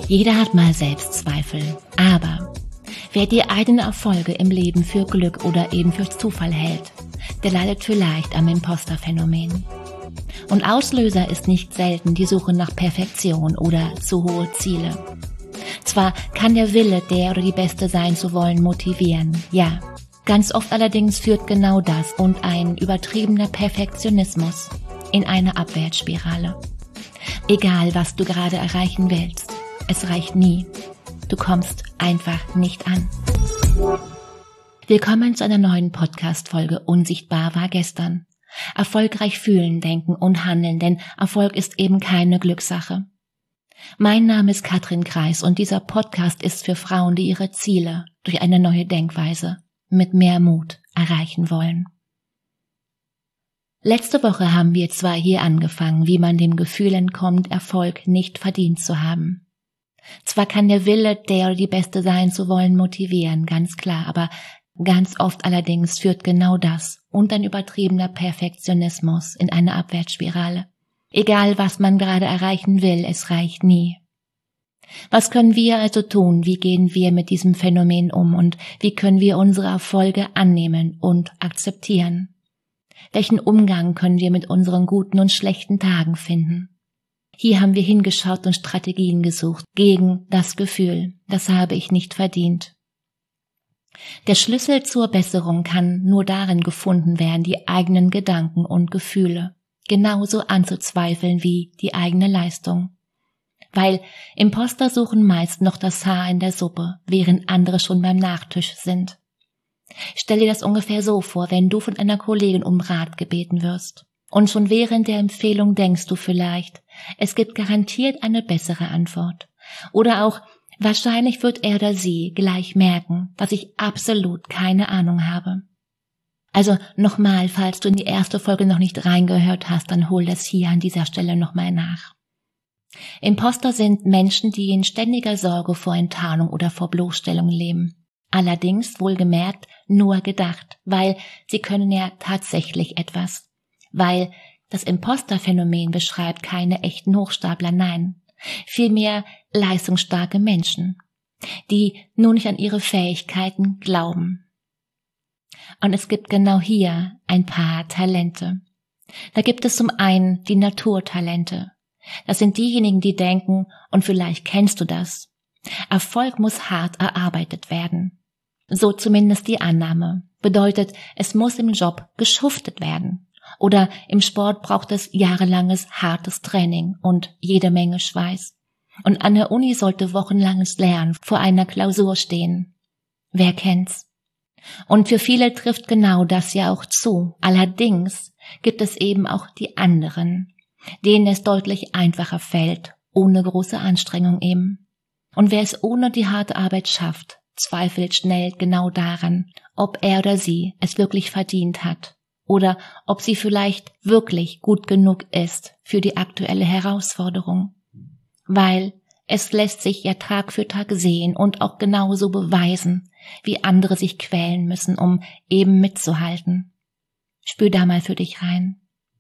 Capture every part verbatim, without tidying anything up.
Jeder hat mal Selbstzweifel, aber wer die eigenen Erfolge im Leben für Glück oder eben für Zufall hält, der leidet vielleicht am Imposterphänomen. Und Auslöser ist nicht selten die Suche nach Perfektion oder zu hohe Ziele. Zwar kann der Wille, der oder die Beste sein zu wollen, motivieren, ja, ganz oft allerdings führt genau das und ein übertriebener Perfektionismus in eine Abwärtsspirale. Egal, was du gerade erreichen willst, es reicht nie. Du kommst einfach nicht an. Willkommen zu einer neuen Podcast-Folge Unsichtbar war gestern. Erfolgreich fühlen, denken und handeln, denn Erfolg ist eben keine Glückssache. Mein Name ist Katrin Kreis und dieser Podcast ist für Frauen, die ihre Ziele durch eine neue Denkweise mit mehr Mut erreichen wollen. Letzte Woche haben wir zwar hier angefangen, wie man dem Gefühl entkommt, Erfolg nicht verdient zu haben. Zwar kann der Wille, der oder die Beste sein zu wollen, motivieren, ganz klar, aber ganz oft allerdings führt genau das und ein übertriebener Perfektionismus in eine Abwärtsspirale. Egal, was man gerade erreichen will, es reicht nie. Was können wir also tun? Wie gehen wir mit diesem Phänomen um und wie können wir unsere Erfolge annehmen und akzeptieren? Welchen Umgang können wir mit unseren guten und schlechten Tagen finden? Hier haben wir hingeschaut und Strategien gesucht gegen das Gefühl, das habe ich nicht verdient. Der Schlüssel zur Besserung kann nur darin gefunden werden, die eigenen Gedanken und Gefühle genauso anzuzweifeln wie die eigene Leistung. Weil Imposter suchen meist noch das Haar in der Suppe, während andere schon beim Nachtisch sind. Stell dir das ungefähr so vor, wenn du von einer Kollegin um Rat gebeten wirst. Und schon während der Empfehlung denkst du vielleicht, es gibt garantiert eine bessere Antwort. Oder auch, wahrscheinlich wird er oder sie gleich merken, dass ich absolut keine Ahnung habe. Also nochmal, falls du in die erste Folge noch nicht reingehört hast, dann hol das hier an dieser Stelle nochmal nach. Imposter sind Menschen, die in ständiger Sorge vor Enttarnung oder vor Bloßstellung leben. Allerdings, wohlgemerkt, nur gedacht, weil sie können ja tatsächlich etwas. Weil das Imposterphänomen beschreibt keine echten Hochstapler, nein, vielmehr leistungsstarke Menschen, die nur nicht an ihre Fähigkeiten glauben. Und es gibt genau hier ein paar Talente. Da gibt es zum einen die Naturtalente. Das sind diejenigen, die denken, und vielleicht kennst du das, Erfolg muss hart erarbeitet werden. So zumindest die Annahme. Bedeutet, es muss im Job geschuftet werden. Oder im Sport braucht es jahrelanges hartes Training und jede Menge Schweiß. Und an der Uni sollte wochenlanges Lernen vor einer Klausur stehen. Wer kennt's? Und für viele trifft genau das ja auch zu. Allerdings gibt es eben auch die anderen, denen es deutlich einfacher fällt, ohne große Anstrengung eben. Und wer es ohne die harte Arbeit schafft, zweifelt schnell genau daran, ob er oder sie es wirklich verdient hat. Oder ob sie vielleicht wirklich gut genug ist für die aktuelle Herausforderung. Weil es lässt sich ja Tag für Tag sehen und auch genauso beweisen, wie andere sich quälen müssen, um eben mitzuhalten. Spür da mal für dich rein.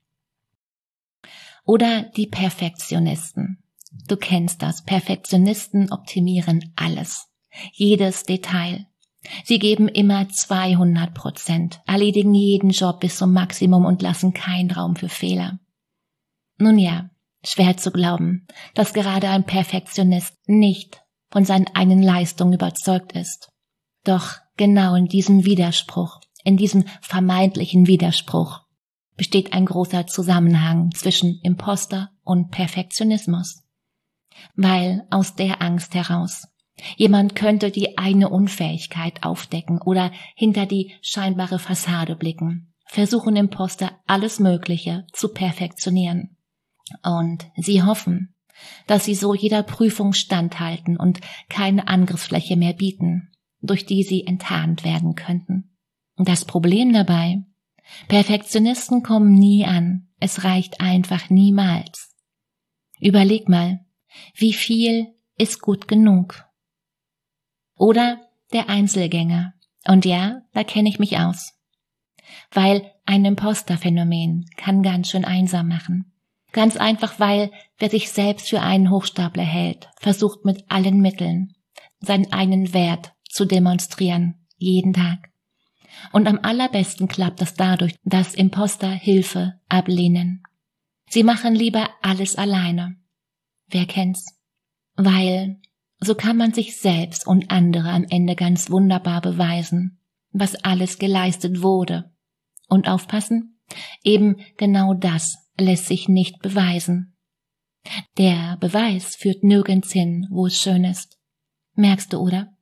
Oder die Perfektionisten. Du kennst das. Perfektionisten optimieren alles. Jedes Detail. Sie geben immer zweihundert Prozent, erledigen jeden Job bis zum Maximum und lassen keinen Raum für Fehler. Nun ja, schwer zu glauben, dass gerade ein Perfektionist nicht von seinen eigenen Leistungen überzeugt ist. Doch genau in diesem Widerspruch, in diesem vermeintlichen Widerspruch, besteht ein großer Zusammenhang zwischen Imposter und Perfektionismus. Weil aus der Angst heraus jemand könnte die eigene Unfähigkeit aufdecken oder hinter die scheinbare Fassade blicken, versuchen Imposter alles Mögliche zu perfektionieren. Und sie hoffen, dass sie so jeder Prüfung standhalten und keine Angriffsfläche mehr bieten, durch die sie enttarnt werden könnten. Und das Problem dabei: Perfektionisten kommen nie an, es reicht einfach niemals. Überleg mal, wie viel ist gut genug? Oder der Einzelgänger. Und ja, da kenne ich mich aus. Weil ein Imposterphänomen kann ganz schön einsam machen. Ganz einfach, weil wer sich selbst für einen Hochstapler hält, versucht mit allen Mitteln, seinen eigenen Wert zu demonstrieren, jeden Tag. Und am allerbesten klappt das dadurch, dass Imposter Hilfe ablehnen. Sie machen lieber alles alleine. Wer kennt's? Weil so kann man sich selbst und andere am Ende ganz wunderbar beweisen, was alles geleistet wurde. Und aufpassen, eben genau das lässt sich nicht beweisen. Der Beweis führt nirgends hin, wo es schön ist. Merkst du, oder?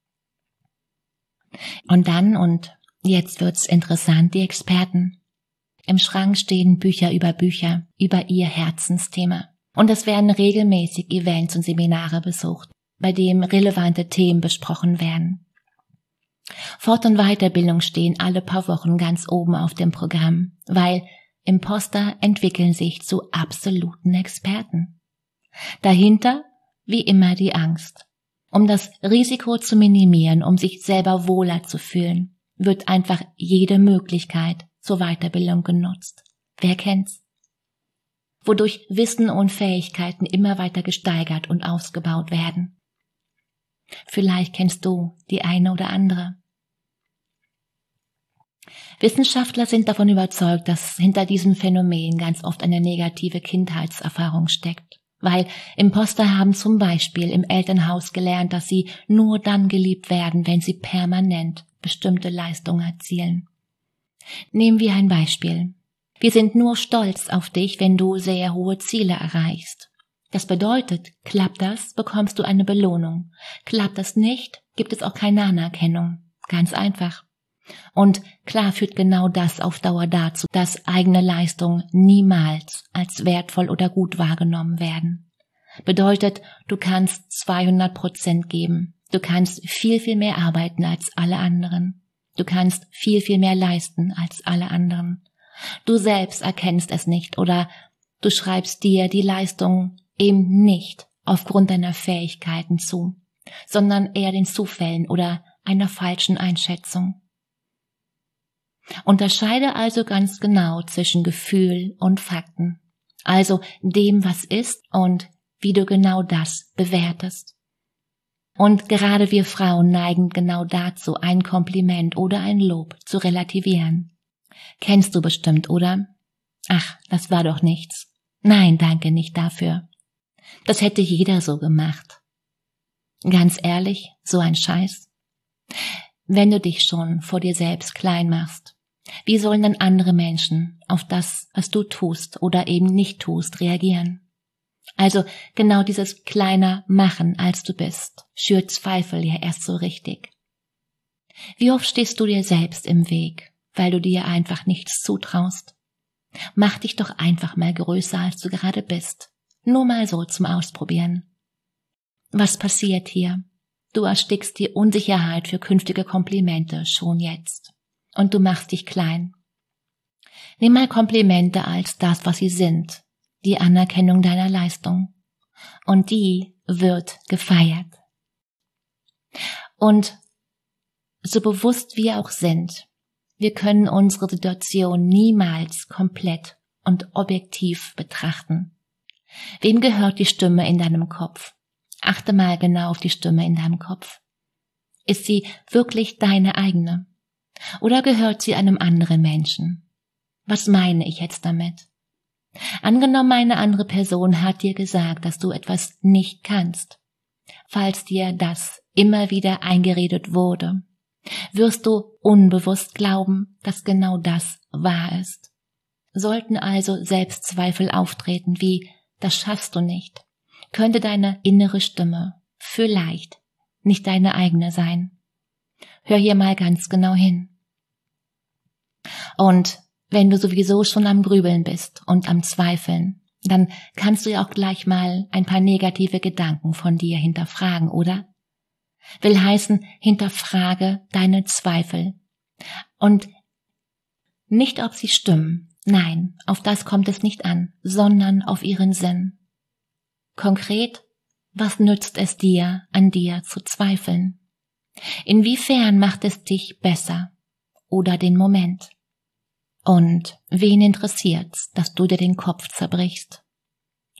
Und dann, und jetzt wird's interessant, die Experten. Im Schrank stehen Bücher über Bücher, über ihr Herzensthema. Und es werden regelmäßig Events und Seminare besucht, bei denen relevante Themen besprochen werden. Fort- und Weiterbildung stehen alle paar Wochen ganz oben auf dem Programm, weil Imposter entwickeln sich zu absoluten Experten. Dahinter, wie immer, die Angst. Um das Risiko zu minimieren, um sich selber wohler zu fühlen, wird einfach jede Möglichkeit zur Weiterbildung genutzt. Wer kennt's? Wodurch Wissen und Fähigkeiten immer weiter gesteigert und ausgebaut werden. Vielleicht kennst du die eine oder andere. Wissenschaftler sind davon überzeugt, dass hinter diesem Phänomen ganz oft eine negative Kindheitserfahrung steckt, weil Imposter haben zum Beispiel im Elternhaus gelernt, dass sie nur dann geliebt werden, wenn sie permanent bestimmte Leistungen erzielen. Nehmen wir ein Beispiel. Wir sind nur stolz auf dich, wenn du sehr hohe Ziele erreichst. Das bedeutet, klappt das, bekommst du eine Belohnung. Klappt das nicht, gibt es auch keine Anerkennung. Ganz einfach. Und klar führt genau das auf Dauer dazu, dass eigene Leistungen niemals als wertvoll oder gut wahrgenommen werden. Bedeutet, du kannst zweihundert Prozent geben. Du kannst viel, viel mehr arbeiten als alle anderen. Du kannst viel, viel mehr leisten als alle anderen. Du selbst erkennst es nicht oder du schreibst dir die Leistung eben nicht aufgrund deiner Fähigkeiten zu, sondern eher den Zufällen oder einer falschen Einschätzung. Unterscheide also ganz genau zwischen Gefühl und Fakten, also dem, was ist und wie du genau das bewertest. Und gerade wir Frauen neigen genau dazu, ein Kompliment oder ein Lob zu relativieren. Kennst du bestimmt, oder? Ach, das war doch nichts. Nein, danke nicht dafür. Das hätte jeder so gemacht. Ganz ehrlich, so ein Scheiß. Wenn du dich schon vor dir selbst klein machst, wie sollen denn andere Menschen auf das, was du tust oder eben nicht tust, reagieren? Also genau dieses kleiner Machen, als du bist, schürt Zweifel ja erst so richtig. Wie oft stehst du dir selbst im Weg, weil du dir einfach nichts zutraust? Mach dich doch einfach mal größer, als du gerade bist. Nur mal so zum Ausprobieren. Was passiert hier? Du erstickst die Unsicherheit für künftige Komplimente schon jetzt. Und du machst dich klein. Nimm mal Komplimente als das, was sie sind, die Anerkennung deiner Leistung. Und die wird gefeiert. Und so bewusst wir auch sind, wir können unsere Situation niemals komplett und objektiv betrachten. Wem gehört die Stimme in deinem Kopf? Achte mal genau auf die Stimme in deinem Kopf. Ist sie wirklich deine eigene? Oder gehört sie einem anderen Menschen? Was meine ich jetzt damit? Angenommen, eine andere Person hat dir gesagt, dass du etwas nicht kannst. Falls dir das immer wieder eingeredet wurde, wirst du unbewusst glauben, dass genau das wahr ist. Sollten also Selbstzweifel auftreten wie, das schaffst du nicht, könnte deine innere Stimme vielleicht nicht deine eigene sein. Hör hier mal ganz genau hin. Und wenn du sowieso schon am Grübeln bist und am Zweifeln, dann kannst du ja auch gleich mal ein paar negative Gedanken von dir hinterfragen, oder? Will heißen, hinterfrage deine Zweifel. Und nicht, ob sie stimmen, nein, auf das kommt es nicht an, sondern auf ihren Sinn. Konkret, was nützt es dir, an dir zu zweifeln? Inwiefern macht es dich besser oder den Moment? Und wen interessiert's, dass du dir den Kopf zerbrichst?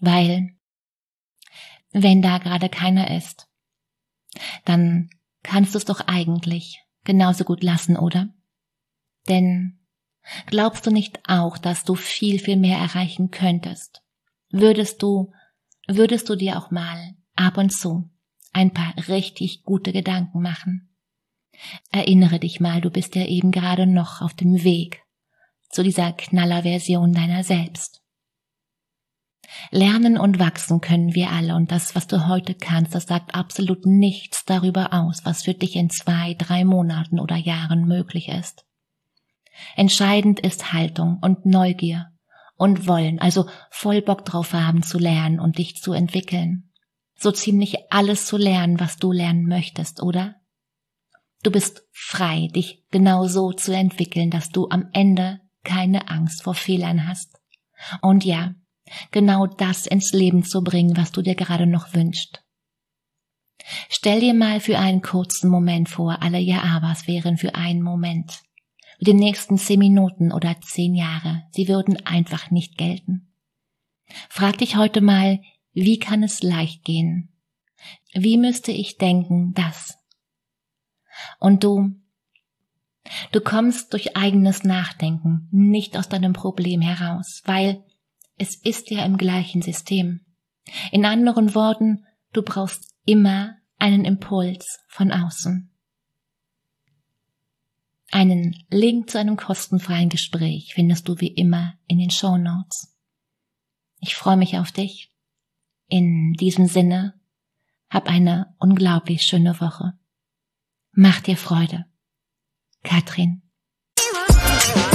Weil, wenn da gerade keiner ist, dann kannst du es doch eigentlich genauso gut lassen, oder? Denn glaubst du nicht auch, dass du viel, viel mehr erreichen könntest? Würdest du, würdest du dir auch mal ab und zu ein paar richtig gute Gedanken machen? Erinnere dich mal, du bist ja eben gerade noch auf dem Weg zu dieser Knallerversion deiner selbst. Lernen und wachsen können wir alle, und das, was du heute kannst, das sagt absolut nichts darüber aus, was für dich in zwei, drei Monaten oder Jahren möglich ist. Entscheidend ist Haltung und Neugier und Wollen, also voll Bock drauf haben zu lernen und dich zu entwickeln. So ziemlich alles zu lernen, was du lernen möchtest, oder? Du bist frei, dich genau so zu entwickeln, dass du am Ende keine Angst vor Fehlern hast. Und ja, genau das ins Leben zu bringen, was du dir gerade noch wünschst. Stell dir mal für einen kurzen Moment vor, alle Ja-Abers wären für einen Moment. Die nächsten zehn Minuten oder zehn Jahre, sie würden einfach nicht gelten. Frag dich heute mal, wie kann es leicht gehen? Wie müsste ich denken, dass? Und du, du kommst durch eigenes Nachdenken nicht aus deinem Problem heraus, weil es ist ja im gleichen System. In anderen Worten, du brauchst immer einen Impuls von außen. Einen Link zu einem kostenfreien Gespräch findest du wie immer in den Shownotes. Ich freue mich auf dich. In diesem Sinne, hab eine unglaublich schöne Woche. Mach dir Freude. Katrin.